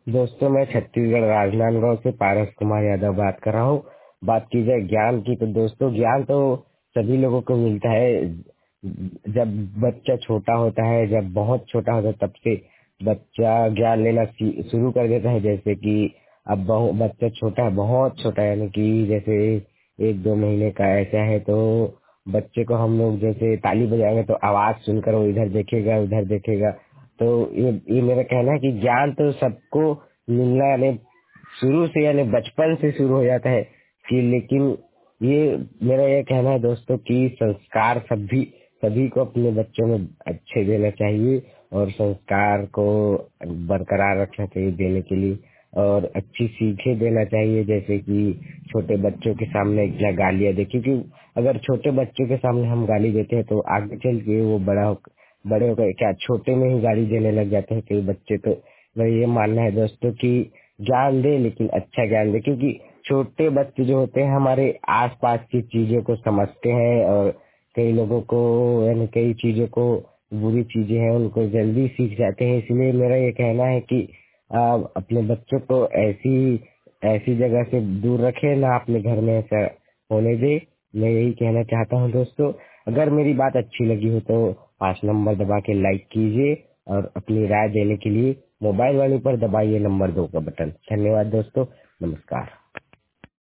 दोस्तों, मैं छत्तीसगढ़ राजनांदगांव से पारस कुमार यादव बात कर रहा हूँ। बात की जाए ज्ञान की, तो दोस्तों ज्ञान तो सभी लोगों को मिलता है। जब बच्चा छोटा होता है, जब बहुत छोटा होता है, तब से बच्चा ज्ञान लेना शुरू कर देता है। जैसे कि अब बच्चा छोटा है, बहुत छोटा है, यानी कि जैसे 1-2 महीने का ऐसा है, तो बच्चे को हम लोग जैसे ताली बजाएंगे तो आवाज सुनकर वो इधर देखेगा उधर देखेगा। तो ये मेरा कहना है कि ज्ञान तो सबको मिलना, यानी शुरू से, यानी बचपन से शुरू हो जाता है कि, लेकिन ये मेरा ये कहना है दोस्तों कि संस्कार सभी सभी को अपने बच्चों में अच्छे देना चाहिए, और संस्कार को बरकरार रखना चाहिए देने के लिए, और अच्छी सीखें देना चाहिए। जैसे कि छोटे बच्चों के सामने क्या गालियां दे, क्योंकि अगर छोटे बच्चों के सामने हम गाली देते हैं तो आगे चल के वो बड़े होकर क्या छोटे में ही गाली देने लग जाते हैं कई बच्चे। तो मेरा ये मानना है दोस्तों कि ज्ञान दे, लेकिन अच्छा ज्ञान दे, क्योंकि छोटे बच्चे जो होते हैं हमारे आसपास की चीजों को समझते हैं, और कई लोगों को, यानी कई चीजों को, बुरी चीजें हैं उनको जल्दी सीख जाते हैं। इसलिए मेरा ये कहना है कि अपने बच्चों को ऐसी ऐसी जगह से दूर रखे, ना अपने घर में ऐसा होने दे। मैं यही कहना चाहता हूँ दोस्तों। अगर मेरी बात अच्छी लगी हो तो 5 नंबर दबा के लाइक कीजिए, और अपनी राय देने के लिए मोबाइल वाले पर दबाइए नंबर 2 का बटन। धन्यवाद दोस्तों, नमस्कार।